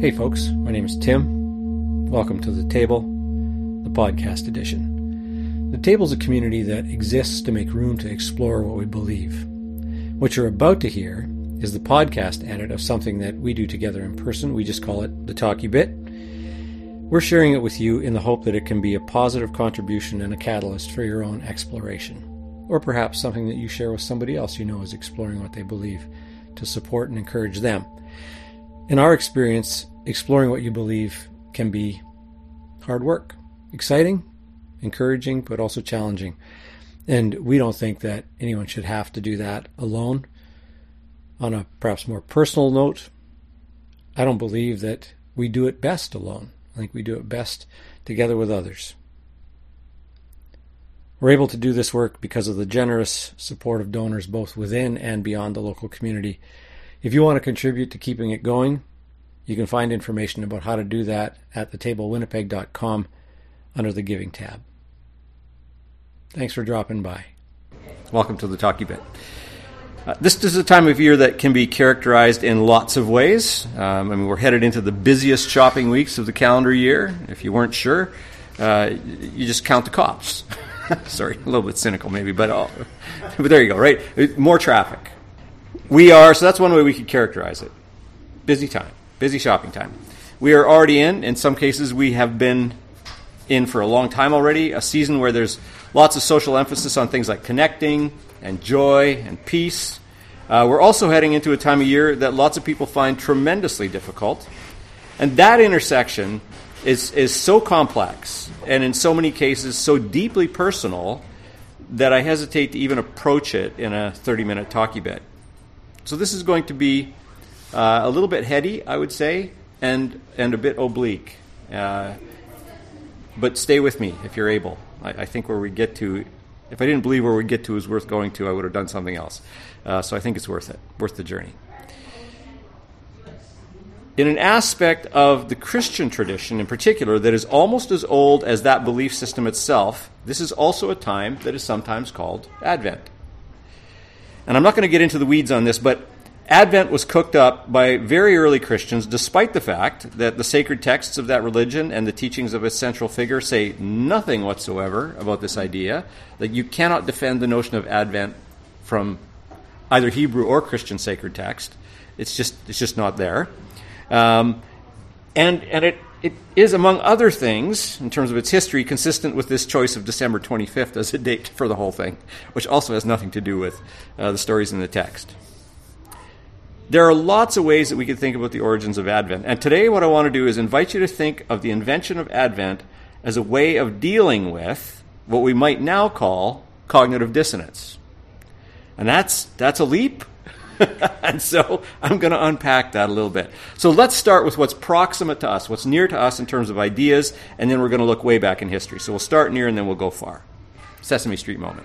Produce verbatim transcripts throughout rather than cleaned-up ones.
Hey folks, my name is Tim. Welcome to The Table, the podcast edition. The Table is a community that exists to make room to explore what we believe. What you're about to hear is the podcast edit of something that we do together in person. We just call it The Talkie Bit. We're sharing it with you in the hope that it can be a positive contribution and a catalyst for your own exploration. Or perhaps something that you share with somebody else you know is exploring what they believe to support and encourage them. In our experience, exploring what you believe can be hard work, exciting, encouraging, but also challenging. And we don't think that anyone should have to do that alone. On a perhaps more personal note, I don't believe that we do it best alone. I think we do it best together with others. We're able to do this work because of the generous support of donors both within and beyond the local community. If you want to contribute to keeping it going, you can find information about how to do that at the table winnipeg dot com under the Giving tab. Thanks for dropping by. Welcome to the Talkie Bit. Uh, this is a time of year that can be characterized in lots of ways. Um, I mean, we're headed into the busiest shopping weeks of the calendar year. If you weren't sure, uh, you just count the cops. Sorry, a little bit cynical maybe, but, oh, but there you go, right? More traffic. We are, so that's one way we could characterize it. Busy time, busy shopping time. We are already in, in some cases we have been in for a long time already, a season where there's lots of social emphasis on things like connecting and joy and peace. Uh, we're also heading into a time of year that lots of people find tremendously difficult. And that intersection is, is so complex and in so many cases so deeply personal that I hesitate to even approach it in a thirty-minute talkie bit. So this is going to be uh, a little bit heady, I would say, and and a bit oblique. Uh, but stay with me if you're able. I, I think where we get to, if I didn't believe where we get to is worth going to, I would have done something else. Uh, so I think it's worth it, worth the journey. In an aspect of the Christian tradition in particular that is almost as old as that belief system itself, this is also a time that is sometimes called Advent. And I'm not going to get into the weeds on this, but Advent was cooked up by very early Christians, despite the fact that the sacred texts of that religion and the teachings of its central figure say nothing whatsoever about this idea, that you cannot defend the notion of Advent from either Hebrew or Christian sacred text. It's just it's just not there. Um, and and it, it is, among other things, in terms of its history, consistent with this choice of December twenty-fifth as a date for the whole thing, which also has nothing to do with uh, the stories in the text. There are lots of ways that we could think about the origins of Advent. And today what I want to do is invite you to think of the invention of Advent as a way of dealing with what we might now call cognitive dissonance. And that's that's a leap. And so I'm going to unpack that a little bit. So let's start with what's proximate to us, what's near to us in terms of ideas, and then we're going to look way back in history. So we'll start near and then we'll go far. Sesame Street moment.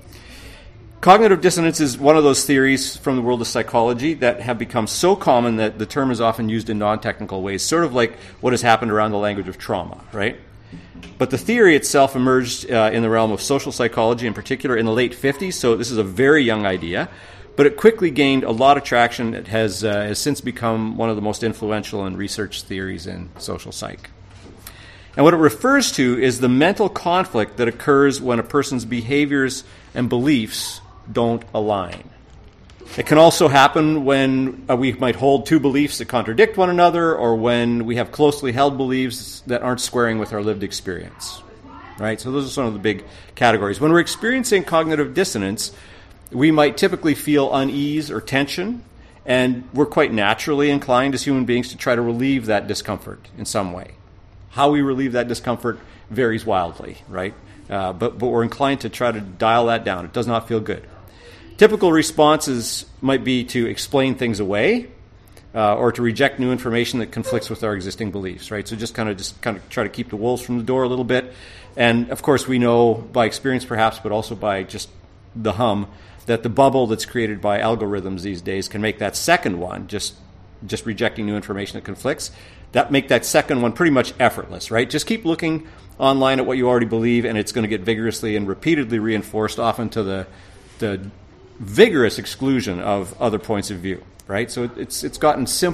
Cognitive dissonance is one of those theories from the world of psychology that have become so common that the term is often used in non-technical ways, sort of like what has happened around the language of trauma, right? But the theory itself emerged uh, in the realm of social psychology, in particular in the late fifties, so this is a very young idea. But it quickly gained a lot of traction. It has, uh, has since become one of the most influential and researched theories in social psych. And what it refers to is the mental conflict that occurs when a person's behaviors and beliefs don't align. It can also happen when uh, we might hold two beliefs that contradict one another, or when we have closely held beliefs that aren't squaring with our lived experience. Right? So those are some of the big categories. When we're experiencing cognitive dissonance, we might typically feel unease or tension, and we're quite naturally inclined as human beings to try to relieve that discomfort in some way. How we relieve that discomfort varies wildly, right? Uh, but, but we're inclined to try to dial that down. It does not feel good. Typical responses might be to explain things away, uh, or to reject new information that conflicts with our existing beliefs, right? So just kind of just kind of try to keep the wolves from the door a little bit. And of course, we know by experience, perhaps, but also by just the hum, that the bubble that's created by algorithms these days can make that second one, just just rejecting new information that conflicts, that make that second one pretty much effortless, right? Just keep looking online at what you already believe, and it's going to get vigorously and repeatedly reinforced, often to the the vigorous exclusion of other points of view, right? So it's it's gotten simpler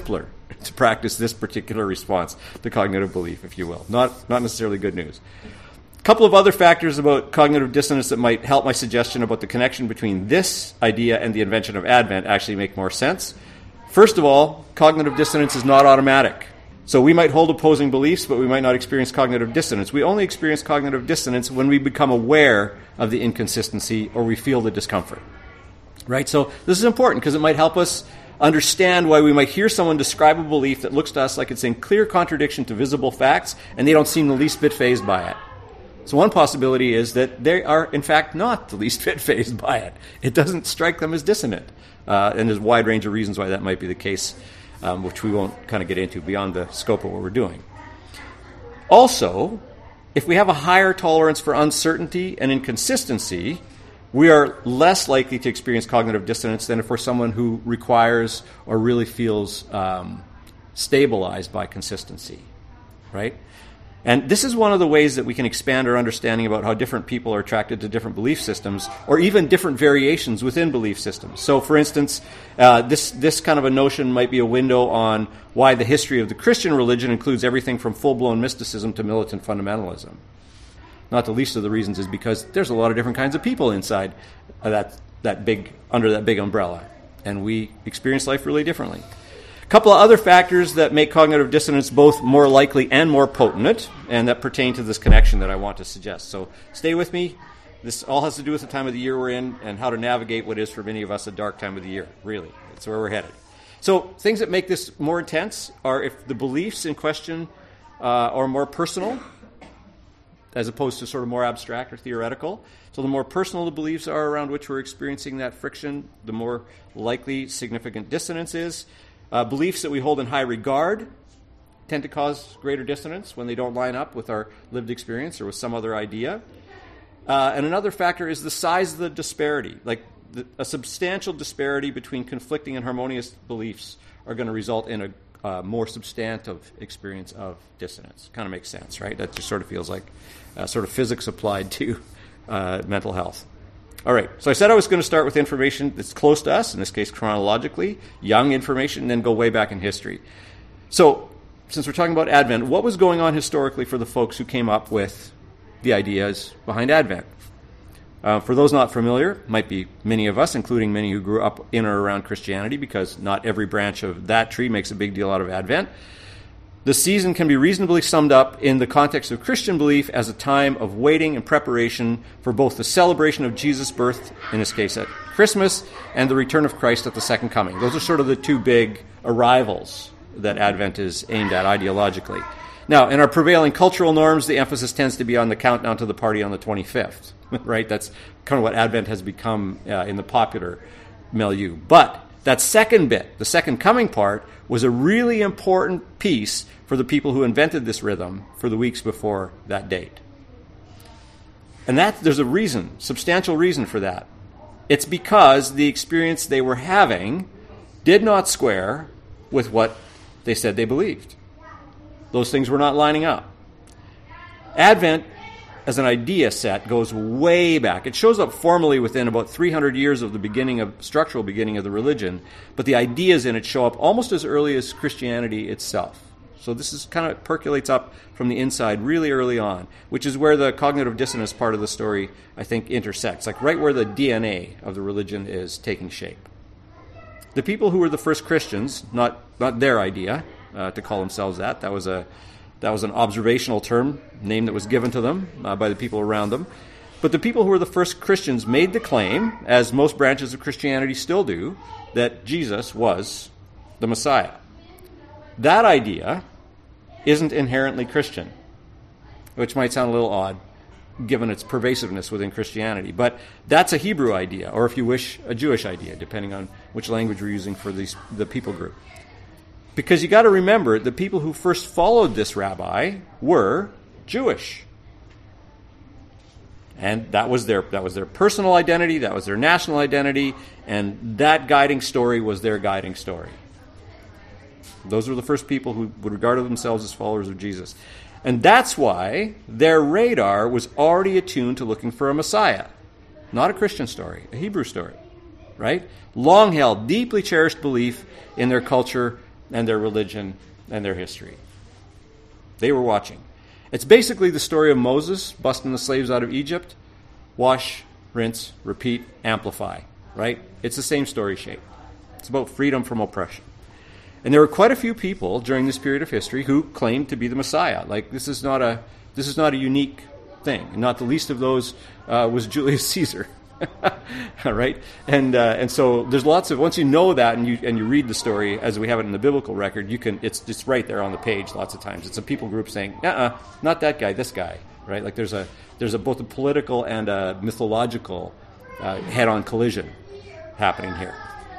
to practice this particular response to cognitive belief, if you will. Not, not necessarily good news. A couple of other factors about cognitive dissonance that might help my suggestion about the connection between this idea and the invention of Advent actually make more sense. First of all, cognitive dissonance is not automatic. So we might hold opposing beliefs, but we might not experience cognitive dissonance. We only experience cognitive dissonance when we become aware of the inconsistency or we feel the discomfort. Right? So this is important because it might help us understand why we might hear someone describe a belief that looks to us like it's in clear contradiction to visible facts, and they don't seem the least bit fazed by it. So one possibility is that they are, in fact, not the least bit fazed by it. It doesn't strike them as dissonant. Uh, and there's a wide range of reasons why that might be the case, um, which we won't kind of get into beyond the scope of what we're doing. Also, if we have a higher tolerance for uncertainty and inconsistency, we are less likely to experience cognitive dissonance than if we're someone who requires or really feels um, stabilized by consistency, right? And this is one of the ways that we can expand our understanding about how different people are attracted to different belief systems, or even different variations within belief systems. So, for instance, uh, this, this kind of a notion might be a window on why the history of the Christian religion includes everything from full-blown mysticism to militant fundamentalism. Not the least of the reasons is because there's a lot of different kinds of people inside that, that big, under that big umbrella, and we experience life really differently. A couple of other factors that make cognitive dissonance both more likely and more potent, and that pertain to this connection that I want to suggest. So stay with me. This all has to do with the time of the year we're in and how to navigate what is for many of us a dark time of the year, really. That's where we're headed. So things that make this more intense are if the beliefs in question uh, are more personal, as opposed to sort of more abstract or theoretical. So the more personal the beliefs are around which we're experiencing that friction, the more likely significant dissonance is. Uh, beliefs that we hold in high regard tend to cause greater dissonance when they don't line up with our lived experience or with some other idea. Uh, and another factor is the size of the disparity. Like the, a substantial disparity between conflicting and harmonious beliefs are going to result in a uh, more substantive experience of dissonance. Kind of makes sense, right? That just sort of feels like uh, sort of physics applied to uh, mental health. All right, so I said I was going to start with information that's close to us, in this case chronologically, young information, and then go way back in history. So, since we're talking about Advent, what was going on historically for the folks who came up with the ideas behind Advent? Uh, for those not familiar, might be many of us, including many who grew up in or around Christianity, because not every branch of that tree makes a big deal out of Advent. The season can be reasonably summed up in the context of Christian belief as a time of waiting and preparation for both the celebration of Jesus' birth, in this case at Christmas, and the return of Christ at the second coming. Those are sort of the two big arrivals that Advent is aimed at ideologically. Now, in our prevailing cultural norms, the emphasis tends to be on the countdown to the party on the twenty-fifth, right? That's kind of what Advent has become uh, in the popular milieu. But that second bit, the second coming part, was a really important piece for the people who invented this rhythm for the weeks before that date. And that there's a reason, substantial reason for that. It's because the experience they were having did not square with what they said they believed. Those things were not lining up. Advent, as an idea set, goes way back. It shows up formally within about three hundred years of the beginning of structural beginning of the religion, but the ideas in it show up almost as early as Christianity itself. So this is kind of percolates up from the inside really early on, which is where the cognitive dissonance part of the story, I think, intersects, like right where the D N A of the religion is taking shape. The people who were the first Christians, not not their idea uh, to call themselves that, that was a that was an observational term, name that was given to them uh, by the people around them. But the people who were the first Christians made the claim, as most branches of Christianity still do, that Jesus was the Messiah. That idea isn't inherently Christian, which might sound a little odd given its pervasiveness within Christianity. But that's a Hebrew idea, or if you wish, a Jewish idea, depending on which language we're using for these, the people group. Because you got to remember, the people who first followed this rabbi were Jewish. And that was their that was their personal identity, that was their national identity, and that guiding story was their guiding story. Those were the first people who would regard themselves as followers of Jesus. And that's why their radar was already attuned to looking for a Messiah. Not a Christian story, a Hebrew story, right? Long-held, deeply cherished belief in their culture and their religion and their history. They were watching. It's basically the story of Moses busting the slaves out of Egypt. Wash, rinse, repeat, amplify, right? It's the same story shape. It's about freedom from oppression. And there were quite a few people during this period of history who claimed to be the Messiah. Like, this is not a this is not a unique thing. Not the least of those uh, was Julius Caesar. All right, and uh, and so there's lots of, once you know that and you and you read the story as we have it in the biblical record, you can it's it's right there on the page. Lots of times it's a people group saying, uh-uh, not that guy, this guy, right? Like there's a there's a both a political and a mythological uh, head-on collision happening here.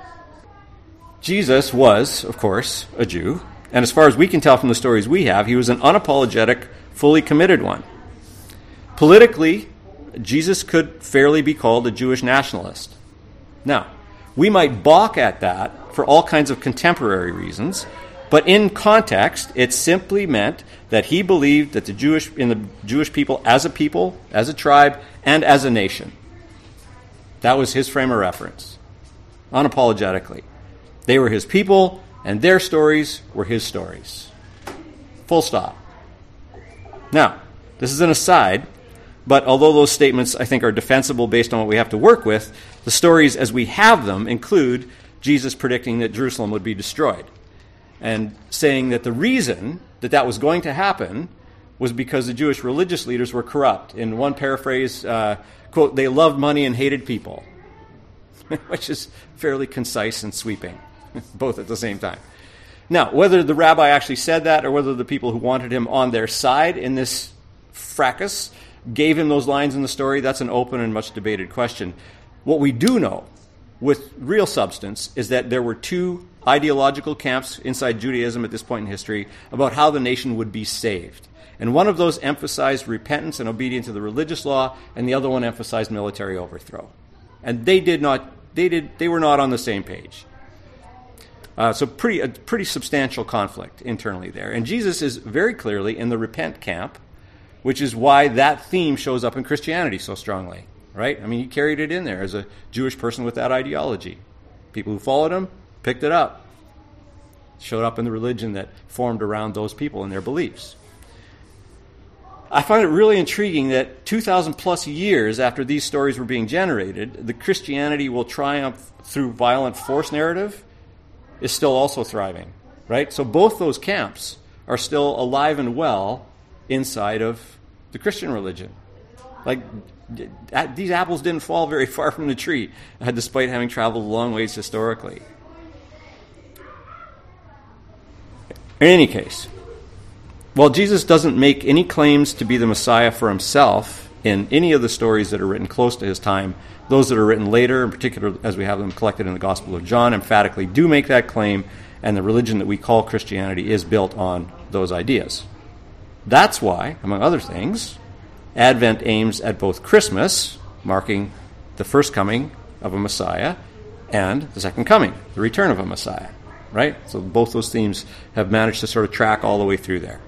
Jesus was, of course, a Jew, and as far as we can tell from the stories we have, he was an unapologetic, fully committed one. Politically, Jesus could fairly be called a Jewish nationalist. Now, we might balk at that for all kinds of contemporary reasons, but in context, it simply meant that he believed that the Jewish in the Jewish people as a people, as a tribe, and as a nation. That was his frame of reference, unapologetically. They were his people, and their stories were his stories. Full stop. Now, this is an aside, but although those statements, I think, are defensible based on what we have to work with, the stories as we have them include Jesus predicting that Jerusalem would be destroyed and saying that the reason that that was going to happen was because the Jewish religious leaders were corrupt. In one paraphrase, uh, quote, they loved money and hated people, which is fairly concise and sweeping, both at the same time. Now, whether the rabbi actually said that or whether the people who wanted him on their side in this fracas gave him those lines in the story, that's an open and much debated question. What we do know with real substance is that there were two ideological camps inside Judaism at this point in history about how the nation would be saved. And one of those emphasized repentance and obedience to the religious law, and the other one emphasized military overthrow. And they did not they did they were not on the same page. Uh, so pretty a pretty substantial conflict internally there. And Jesus is very clearly in the repent camp, which is why that theme shows up in Christianity so strongly, right? I mean, he carried it in there as a Jewish person with that ideology. People who followed him picked it up. Showed up in the religion that formed around those people and their beliefs. I find it really intriguing that two thousand plus years after these stories were being generated, the Christianity will triumph through violent force narrative is still also thriving, right? So both those camps are still alive and well inside of the Christian religion. Like, these apples didn't fall very far from the tree, despite having traveled a long ways historically. In any case, while Jesus doesn't make any claims to be the Messiah for himself in any of the stories that are written close to his time, those that are written later, in particular as we have them collected in the Gospel of John, emphatically do make that claim, and the religion that we call Christianity is built on those ideas. That's why, among other things, Advent aims at both Christmas, marking the first coming of a Messiah, and the second coming, the return of a Messiah, right? So both those themes have managed to sort of track all the way through there.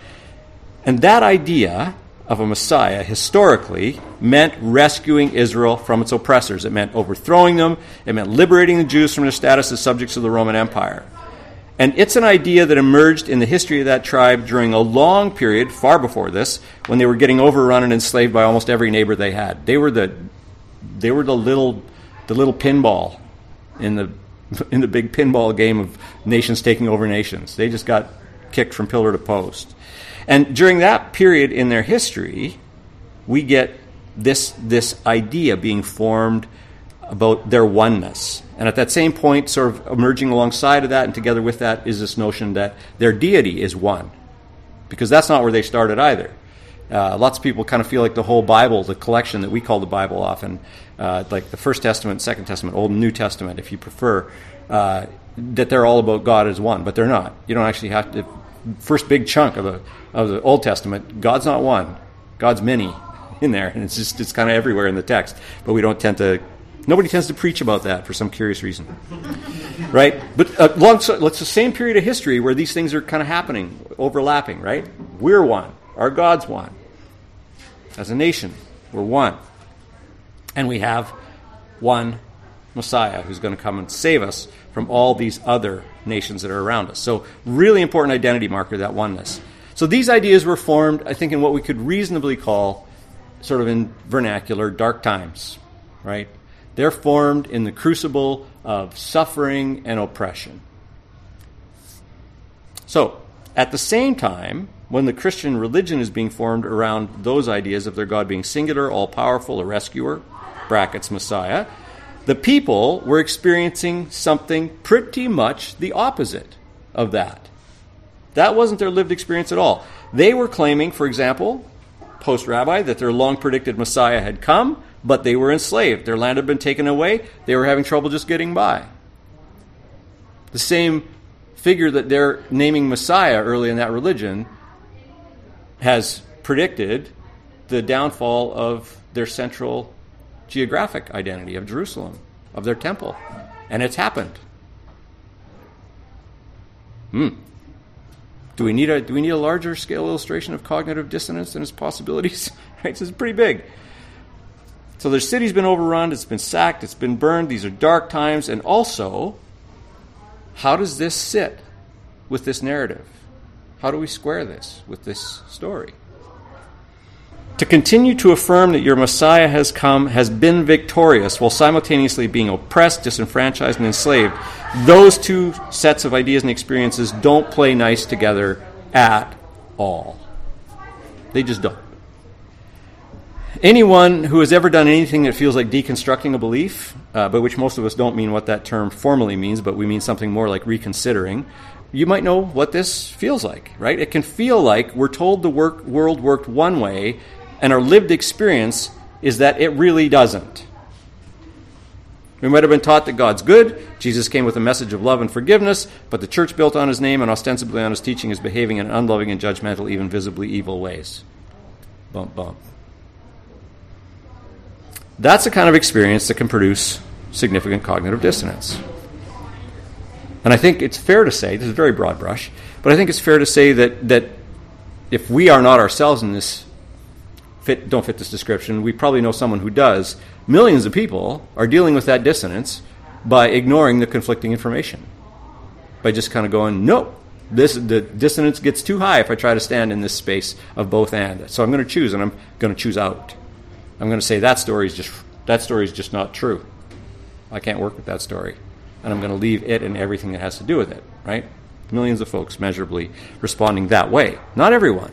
And that idea of a Messiah, historically, meant rescuing Israel from its oppressors. It meant overthrowing them. It meant liberating the Jews from their status as subjects of the Roman Empire. And it's an idea that emerged in the history of that tribe during a long period, far before this, when they were getting overrun and enslaved by almost every neighbor they had. They were the they were the little the little pinball in the in the big pinball game of nations taking over nations. They just got kicked from pillar to post. And during that period in their history, we get this this idea being formed about their oneness. And at that same point, sort of emerging alongside of that and together with that is this notion that their deity is one. Because that's not where they started either. Uh, lots of people kind of feel like the whole Bible, the collection that we call the Bible often, uh, like the First Testament, Second Testament, Old and New Testament, if you prefer, uh, that they're all about God as one. But they're not. You don't actually have to... First big chunk of the of the Old Testament, God's not one. God's many in there. And it's just it's kind of everywhere in the text. But we don't tend to... Nobody tends to preach about that for some curious reason, right? But uh, long, so, it's the same period of history where these things are kind of happening, overlapping, right? We're one. Our God's one. As a nation, we're one. And we have one Messiah who's going to come and save us from all these other nations that are around us. So really important identity marker, that oneness. So these ideas were formed, I think, in what we could reasonably call, sort of in vernacular, dark times, right? They're formed in the crucible of suffering and oppression. So, at the same time, when the Christian religion is being formed around those ideas of their God being singular, all-powerful, a rescuer, brackets Messiah, the people were experiencing something pretty much the opposite of that. That wasn't their lived experience at all. They were claiming, for example, post-Rabbi, that their long-predicted Messiah had come, but they were enslaved. Their land had been taken away. They were having trouble just getting by. The same figure that they're naming Messiah early in that religion has predicted the downfall of their central geographic identity of Jerusalem, of their temple. And it's happened. Hmm. Do we need a do we need a larger scale illustration of cognitive dissonance and its possibilities? Right, so it's pretty big. So their city's been overrun, it's been sacked, it's been burned. These are dark times. And also, how does this sit with this narrative? How do we square this with this story? To continue to affirm that your Messiah has come, has been victorious, while simultaneously being oppressed, disenfranchised, and enslaved, those two sets of ideas and experiences don't play nice together at all. They just don't. Anyone who has ever done anything that feels like deconstructing a belief, uh, by which most of us don't mean what that term formally means, but we mean something more like reconsidering, you might know what this feels like, right? It can feel like we're told the work, world worked one way, and our lived experience is that it really doesn't. We might have been taught that God's good, Jesus came with a message of love and forgiveness, but the church built on his name and ostensibly on his teaching is behaving in unloving and judgmental, even visibly evil ways. Bump, bump. That's the kind of experience that can produce significant cognitive dissonance. And I think it's fair to say, this is a very broad brush, but I think it's fair to say that that if we are not ourselves in this, fit, don't fit this description, we probably know someone who does. Millions of people are dealing with that dissonance by ignoring the conflicting information. By just kind of going, no, this the dissonance gets too high if I try to stand in this space of both and. So I'm going to choose, and I'm going to choose out. I'm going to say that story is just that story is just not true. I can't work with that story. And I'm going to leave it and everything that has to do with it, right? Millions of folks measurably responding that way. Not everyone.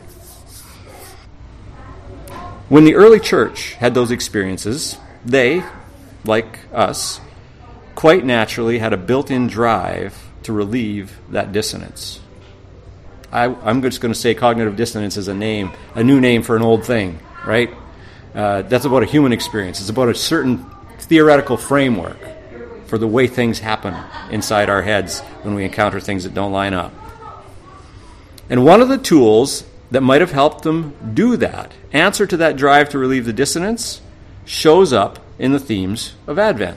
When the early church had those experiences, they, like us, quite naturally had a built-in drive to relieve that dissonance. I, I'm just going to say cognitive dissonance is a name, a new name for an old thing, right? Uh, that's about a human experience. It's about a certain theoretical framework for the way things happen inside our heads when we encounter things that don't line up. And one of the tools that might have helped them do that, answer to that drive to relieve the dissonance, shows up in the themes of Advent.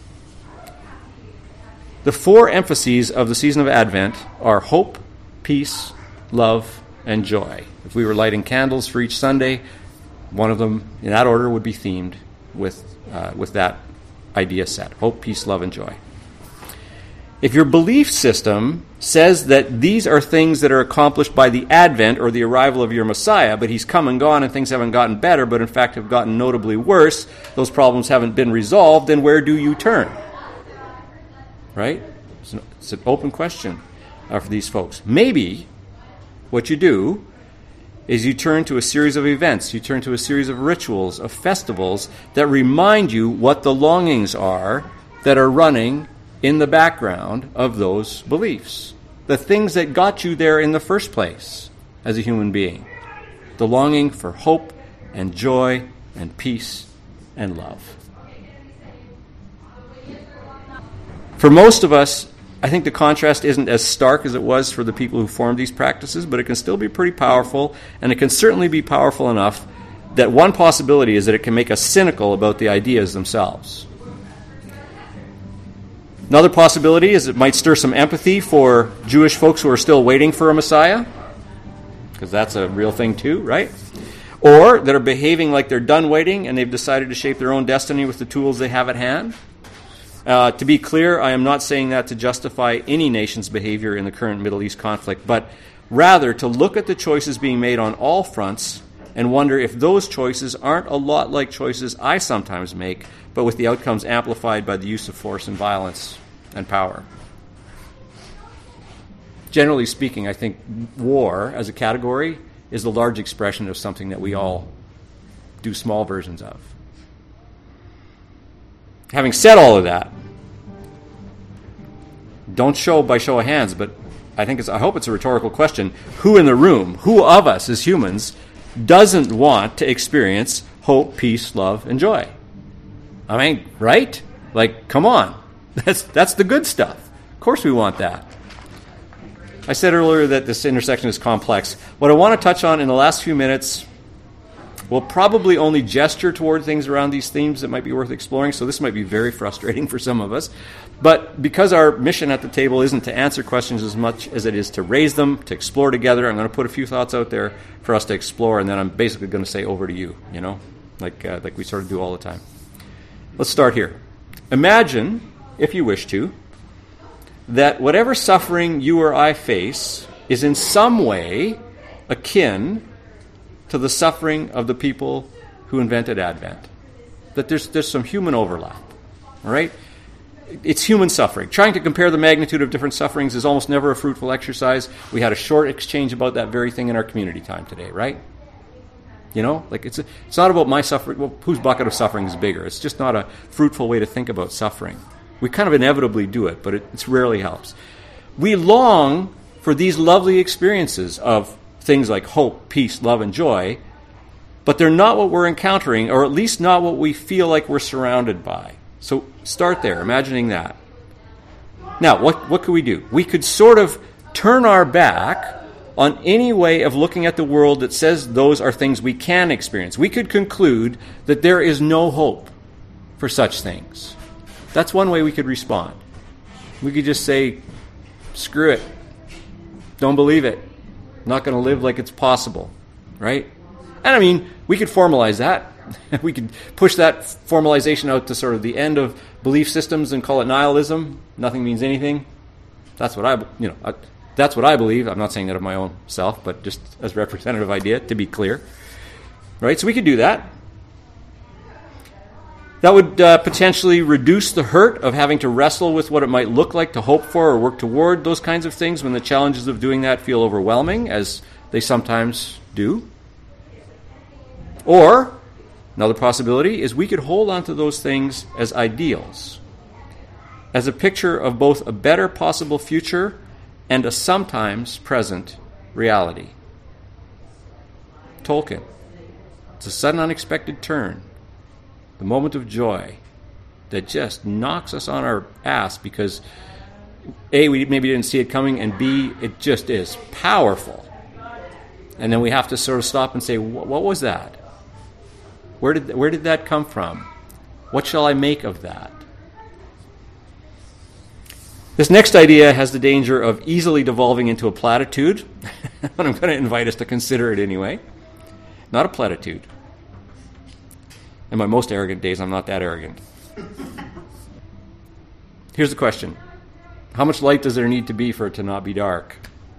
The four emphases of the season of Advent are hope, peace, love, and joy. If we were lighting candles for each Sunday, one of them, in that order, would be themed with uh, with that idea set. Hope, peace, love, and joy. If your belief system says that these are things that are accomplished by the advent or the arrival of your Messiah, but he's come and gone and things haven't gotten better, but in fact have gotten notably worse, those problems haven't been resolved, then where do you turn? Right? It's an, it's an open question uh, for these folks. Maybe what you do is you turn to a series of events, you turn to a series of rituals, of festivals that remind you what the longings are that are running in the background of those beliefs. The things that got you there in the first place as a human being. The longing for hope and joy and peace and love. For most of us, I think the contrast isn't as stark as it was for the people who formed these practices, but it can still be pretty powerful, and it can certainly be powerful enough that one possibility is that it can make us cynical about the ideas themselves. Another possibility is it might stir some empathy for Jewish folks who are still waiting for a Messiah, because that's a real thing too, right? Or that are behaving like they're done waiting and they've decided to shape their own destiny with the tools they have at hand. Uh, to be clear, I am not saying that to justify any nation's behavior in the current Middle East conflict, but rather to look at the choices being made on all fronts and wonder if those choices aren't a lot like choices I sometimes make, but with the outcomes amplified by the use of force and violence and power. Generally speaking, I think war as a category is the large expression of something that we all do small versions of. Having said all of that, don't show by show of hands, but I think it's, I hope it's a rhetorical question. Who in the room, who of us as humans, doesn't want to experience hope, peace, love, and joy? I mean, right? Like, come on. That's that's the good stuff. Of course we want that. I said earlier that this intersection is complex. What I want to touch on in the last few minutes will probably only gesture toward things around these themes that might be worth exploring, so this might be very frustrating for some of us. But because our mission at the table isn't to answer questions as much as it is to raise them, to explore together, I'm going to put a few thoughts out there for us to explore, and then I'm basically going to say over to you, you know, like uh, like we sort of do all the time. Let's start here. Imagine, if you wish to, that whatever suffering you or I face is in some way akin to the suffering of the people who invented Advent. That there's there's some human overlap, all right? It's human suffering. Trying to compare the magnitude of different sufferings is almost never a fruitful exercise. We had a short exchange about that very thing in our community time today, right? You know, like it's a, it's not about my suffering. Well, whose bucket of suffering is bigger? It's just not a fruitful way to think about suffering. We kind of inevitably do it, but it it's rarely helps. We long for these lovely experiences of things like hope, peace, love, and joy, but they're not what we're encountering, or at least not what we feel like we're surrounded by. So start there, imagining that. Now, what, what could we do? We could sort of turn our back on any way of looking at the world that says those are things we can experience. We could conclude that there is no hope for such things. That's one way we could respond. We could just say, screw it. Don't believe it. Not going to live like it's possible, right? And I mean, we could formalize that. We could push that formalization out to sort of the end of belief systems and call it nihilism. Nothing means anything. That's what I, you know, I, that's what I believe. I'm not saying that of my own self, but just as a representative idea, to be clear, right? So we could do that. That would uh, potentially reduce the hurt of having to wrestle with what it might look like to hope for or work toward those kinds of things when the challenges of doing that feel overwhelming, as they sometimes do. Or, another possibility is we could hold on to those things as ideals, as a picture of both a better possible future and a sometimes present reality. Tolkien. It's a sudden unexpected turn. The moment of joy that just knocks us on our ass because A, we maybe didn't see it coming, and B, it just is powerful. And then we have to sort of stop and say, what was that? Where did where did that come from? What shall I make of that? This next idea has the danger of easily devolving into a platitude, but I'm going to invite us to consider it anyway. Not a platitude. In my most arrogant days, I'm not that arrogant. Here's the question. How much light does there need to be for it to not be dark?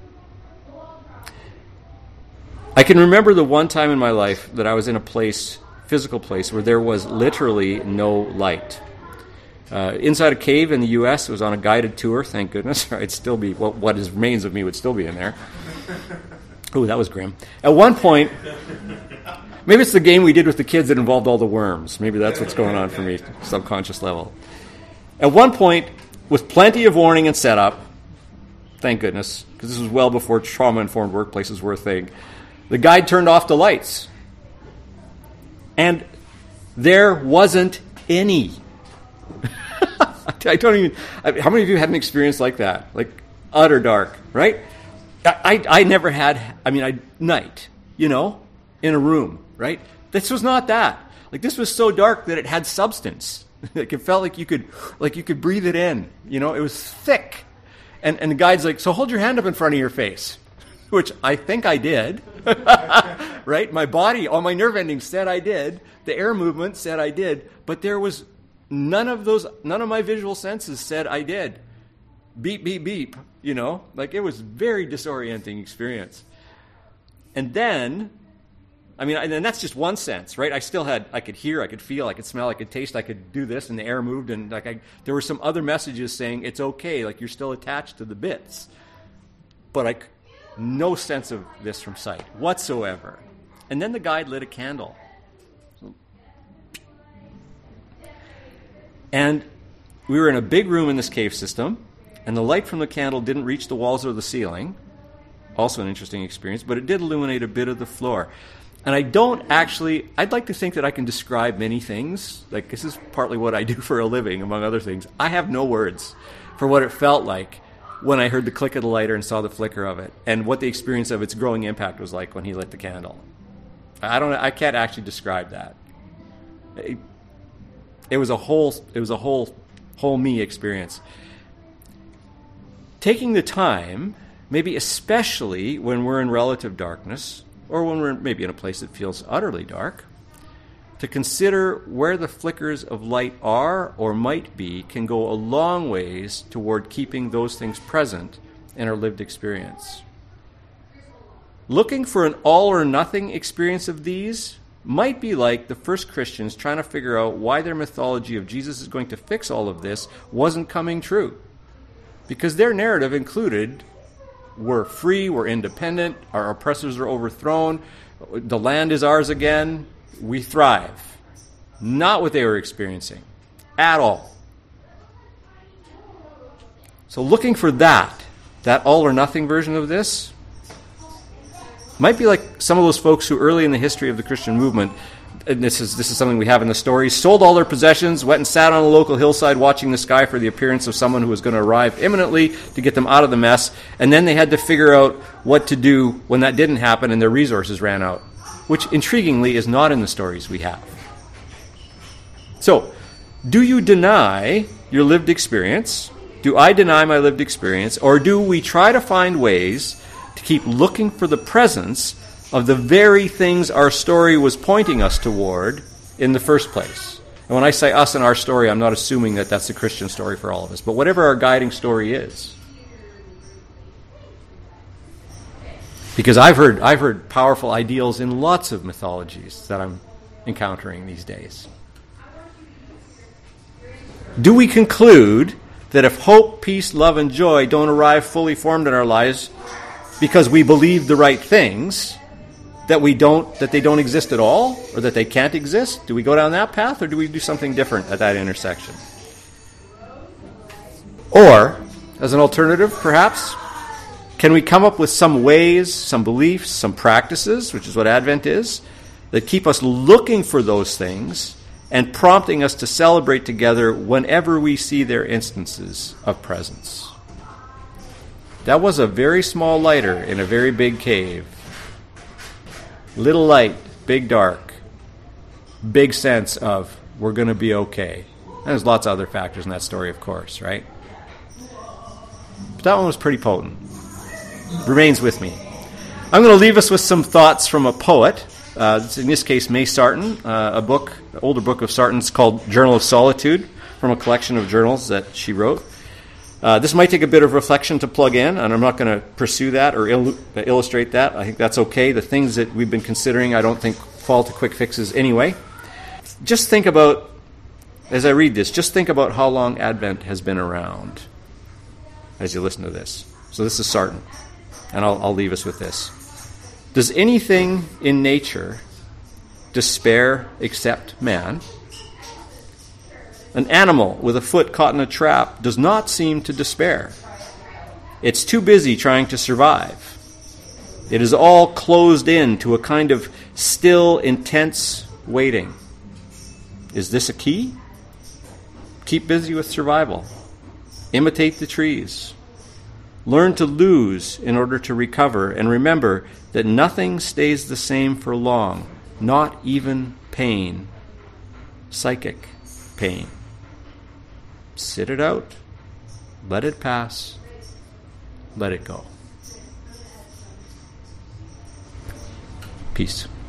I can remember the one time in my life that I was in a place, physical place, where there was literally no light. Uh, inside a cave in the U S, it was on a guided tour, thank goodness. I'd still be, what, what is remains of me would still be in there. Ooh, that was grim. At one point, maybe it's the game we did with the kids that involved all the worms. Maybe that's what's going on for me, subconscious level. At one point, with plenty of warning and setup, thank goodness, because this was well before trauma-informed workplaces were a thing, the guide turned off the lights. And there wasn't any. I don't even... How many of you had an experience like that? Like, utter dark, right? I, I, I never had... I mean, I night, you know, in a room, right? This was not that. Like, this was so dark that it had substance. Like, it felt like you could, like you could breathe it in. You know, it was thick. And and the guide's like, so hold your hand up in front of your face, which I think I did. Right? My body, all my nerve endings said I did. The air movement said I did. But there was none of those, none of my visual senses said I did. Beep, beep, beep, you know? Like, it was a very disorienting experience. And then, I mean, and that's just one sense, right? I still had, I could hear, I could feel, I could smell, I could taste, I could do this, and the air moved, and like I, there were some other messages saying, it's okay, like you're still attached to the bits. But I, no sense of this from sight whatsoever. And then the guide lit a candle. And we were in a big room in this cave system, and the light from the candle didn't reach the walls or the ceiling. Also an interesting experience, but it did illuminate a bit of the floor. And I don't actually, I'd like to think that I can describe many things. Like, this is partly what I do for a living, among other things. I have no words for what it felt like when I heard the click of the lighter and saw the flicker of it, and what the experience of its growing impact was like when he lit the candle. I don't, I can't actually describe that. It, it was a whole, it was a whole, whole me experience. Taking the time, maybe especially when we're in relative darkness, or when we're maybe in a place that feels utterly dark, to consider where the flickers of light are or might be can go a long ways toward keeping those things present in our lived experience. Looking for an all or nothing experience of these might be like the first Christians trying to figure out why their mythology of Jesus is going to fix all of this wasn't coming true. Because their narrative included, we're free, we're independent, our oppressors are overthrown, the land is ours again, we thrive. Not what they were experiencing at all. So looking for that, that all or nothing version of this, might be like some of those folks who early in the history of the Christian movement, and this is this is something we have in the story, sold all their possessions, went and sat on a local hillside watching the sky for the appearance of someone who was going to arrive imminently to get them out of the mess, and then they had to figure out what to do when that didn't happen and their resources ran out, which intriguingly is not in the stories we have. So, do you deny your lived experience? Do I deny my lived experience? Or do we try to find ways to keep looking for the presence of the very things our story was pointing us toward in the first place? And when I say us and our story, I'm not assuming that that's the Christian story for all of us, but whatever our guiding story is. Because I've heard I've heard powerful ideals in lots of mythologies that I'm encountering these days. Do we conclude that if hope, peace, love, and joy don't arrive fully formed in our lives because we believe the right things, that we don't, that they don't exist at all, or that they can't exist? Do we go down that path, or do we do something different at that intersection? Or, as an alternative, perhaps, can we come up with some ways, some beliefs, some practices, which is what Advent is, that keep us looking for those things and prompting us to celebrate together whenever we see their instances of presence? That was a very small lighter in a very big cave. Little light, big dark. Big sense of, we're going to be okay. And there's lots of other factors in that story, of course, right? But that one was pretty potent. Remains with me. I'm going to leave us with some thoughts from a poet. Uh, in this case, May Sarton, uh, a book, an older book of Sarton's called Journal of Solitude, from a collection of journals that she wrote. Uh, this might take a bit of reflection to plug in, and I'm not going to pursue that or il- illustrate that. I think that's okay. The things that we've been considering, I don't think fall to quick fixes anyway. Just think about, as I read this, just think about how long Advent has been around as you listen to this. So this is Sarton, and I'll, I'll leave us with this. Does anything in nature despair except man? An animal with a foot caught in a trap does not seem to despair. It's too busy trying to survive. It is all closed in to a kind of still, intense waiting. Is this a key? Keep busy with survival. Imitate the trees. Learn to lose in order to recover, and remember that nothing stays the same for long, not even pain, psychic pain. Sit it out, let it pass, let it go. Peace.